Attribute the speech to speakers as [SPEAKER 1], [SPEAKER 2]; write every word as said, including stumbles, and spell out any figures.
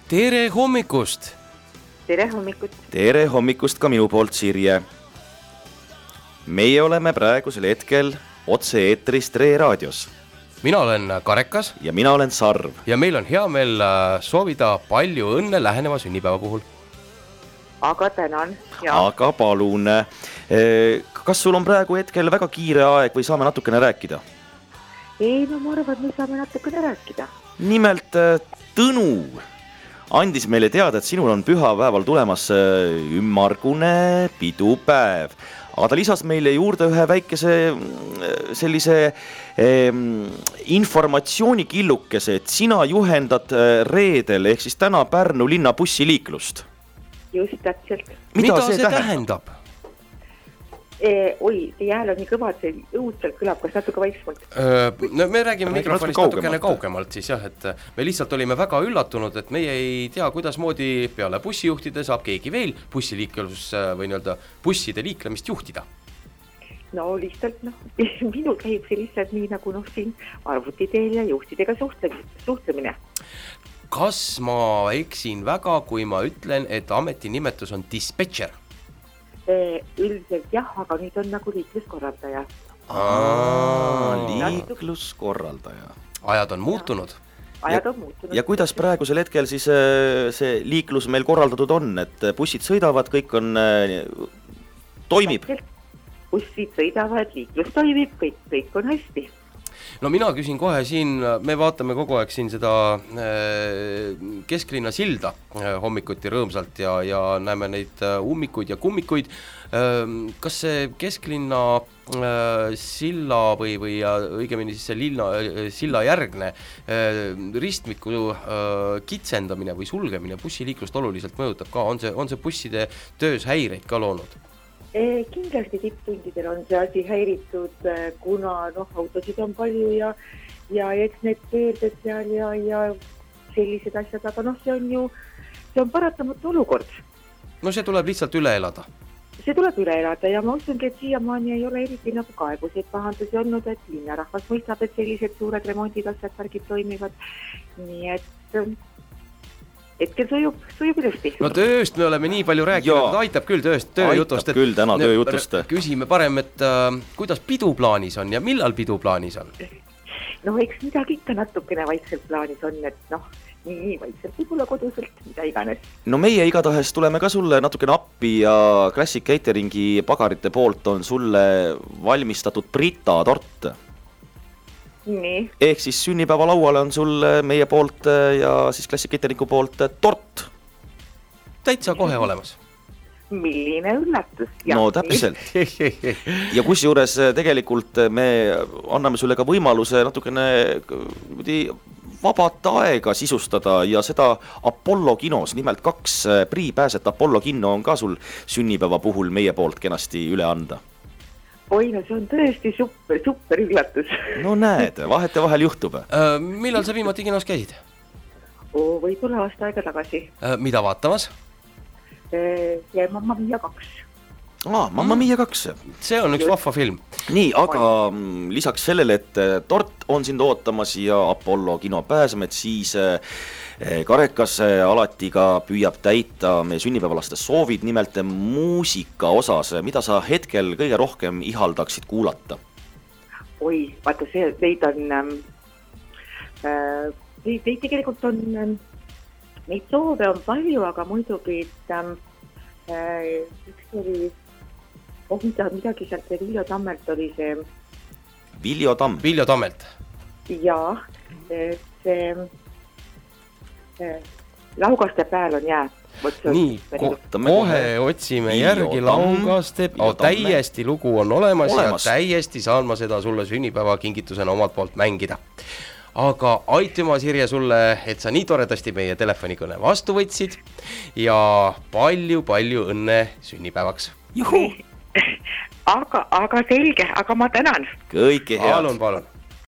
[SPEAKER 1] Tere hommikust!
[SPEAKER 2] Tere hommikut!
[SPEAKER 3] Tere hommikust ka minu poolt, Sirje. Meie oleme praegusel hetkel otse-eetris Tre raadios.
[SPEAKER 1] Mina olen Karekas.
[SPEAKER 3] Ja mina olen Sarv.
[SPEAKER 1] Ja meil on hea meel soovida palju õnne läheneva sünnipäeva puhul.
[SPEAKER 2] Aga tänan. Ja.
[SPEAKER 3] Aga palun. Kas sul on praegu hetkel väga kiire aeg või saame natukene rääkida?
[SPEAKER 2] Ei, no ma arvan, et me saame natukene rääkida.
[SPEAKER 3] Nimelt Tõnu andis meile teada, et sinul on pühapäeval tulemas ümmargune pidupäev. Aga ta lisas meile juurde ühe väikese sellise eh, informatsioonikillukese, et sina juhendad reedel ehk siis täna Pärnu linna bussiliiklust.
[SPEAKER 2] Just täpselt.
[SPEAKER 1] Mida, Mida see, see tähendab? tähendab?
[SPEAKER 2] E, oi, teie hääl on nii kõva, et see õudselt kõlab, kas natuke vaiksemalt?
[SPEAKER 1] No, me räägime me mikrofonist natukene kaugemalt siis jah, et me lihtsalt olime väga üllatunud, et meie ei tea, kuidas moodi peale bussijuhtide saab keegi veel bussiliiklus või nii-öelda busside liiklemist juhtida.
[SPEAKER 2] No lihtsalt, noh, minul käib see lihtsalt nii nagu noh siin arvutiteel ja juhtidega suhtlemine.
[SPEAKER 1] Kas ma eksin väga, kui ma ütlen, et ametinimetus on dispatcher?
[SPEAKER 2] Üldiselt jah, aga nüüd on nagu liikluskorraldaja.
[SPEAKER 3] Aa, liikluskorraldaja.
[SPEAKER 1] Ajad on muutunud.
[SPEAKER 2] Ajad on muutunud.
[SPEAKER 3] Ja kuidas praegusel hetkel siis see liiklus meil korraldatud on, et bussid sõidavad, kõik on, toimib?
[SPEAKER 2] Bussid sõidavad, liiklus toimib, kõik, kõik on hästi.
[SPEAKER 1] No mina küsin kohe siin, me vaatame kogu aeg siin seda kesklinna silda hommikuti rõõmsalt ja, ja näeme neid ummikuid ja kummikuid. Kas see kesklinna silla või, või õigemini siis see linna, silla järgne ristmiku kitsendamine või sulgemine bussiliiklust oluliselt mõjutab ka? On see, on see busside töös häireid ka loonud?
[SPEAKER 2] Kindlasti tipptundidel on see asi häiritud, kuna noh, autosid on palju ja, ja eks need pöörded seal ja, ja sellised asjad, aga noh, see on ju see on paratamatu olukord.
[SPEAKER 1] No see tuleb lihtsalt üle elada.
[SPEAKER 2] See tuleb üle elada ja ma usungi, et siiamaani ei ole eriti nagu kaebuseid pahandusi olnud, et linnarahvas mõistab, et sellised suured remondid asjad värgid toimivad. Nii et hetkel sujub, sujub ilusti.
[SPEAKER 1] No tööst me oleme nii palju rääkinud, et aitab küll tööst, tööjutust.
[SPEAKER 3] Aitab küll täna tööjutust.
[SPEAKER 1] Küsime parem, et uh, kuidas pidu plaanis on ja millal pidu plaanis on?
[SPEAKER 2] No eks midagi ikka natukene vaikselt plaanis on, et noh, nii, nii vaikselt võib-olla koduselt, mida iganes.
[SPEAKER 3] No meie igatahes tuleme ka sulle natukene appi ja Classic Cateringi pagarite poolt on sulle valmistatud Brita tort.
[SPEAKER 2] Nii.
[SPEAKER 3] Ehk siis sünnipäeva lauale on sul meie poolt ja siis Classic Cateringu poolt tort.
[SPEAKER 1] Täitsa kohe olemas.
[SPEAKER 2] Milline üllatus.
[SPEAKER 3] No täpselt. Ja kus juures tegelikult me anname sulle ka võimaluse natukene vabat aega sisustada ja seda Apollo kinos, nimelt kaks priipääset Apollo kinno on ka sul sünnipäeva puhul meie poolt kenasti üle anda.
[SPEAKER 2] Oi, no see on tõesti super, super üllatus.
[SPEAKER 3] No näed, vahete vahel juhtub.
[SPEAKER 1] Äh, millal sa viimati kinos käisid?
[SPEAKER 2] Oo, võib-olla aasta aega tagasi.
[SPEAKER 1] Äh, mida vaatamas?
[SPEAKER 2] Ja Mamma Mia kaks.
[SPEAKER 3] Aa, Mamma Mia kaks.
[SPEAKER 1] See on üks vahva film.
[SPEAKER 3] Nii, aga lisaks sellele, et tort on sind ootamas ja Apollo kino pääsemed, siis Karekas alati ka püüab täita meie sünnipäevalaste soovid, nimelt muusika osas. Mida sa hetkel kõige rohkem ihaldaksid kuulata?
[SPEAKER 2] Oi, vaata, see, teid on, äh, teid tegelikult on, neid soove on palju, aga muidugi, et äh, üks oli, oh, mida, midagi sealt see Viljo Tammelt oli see.
[SPEAKER 3] Viljo Tamm.
[SPEAKER 1] Viljo Tammelt.
[SPEAKER 2] Jaa, see Laugaste pääl on jää.
[SPEAKER 1] Nii, ko kohe otsime järgi Laugaste oh, täiesti lugu on olemas, olemas ja täiesti saan ma seda sulle sünnipäeva kingitusena omalt poolt mängida. Aga aitüma, Sirje, sulle, et sa nii toredasti meie telefonikõne vastu võtsid ja palju-palju õnne sünnipäevaks.
[SPEAKER 2] Juhu! Aga, aga selge, aga ma tänan.
[SPEAKER 3] Kõike head.
[SPEAKER 1] Palun, palun.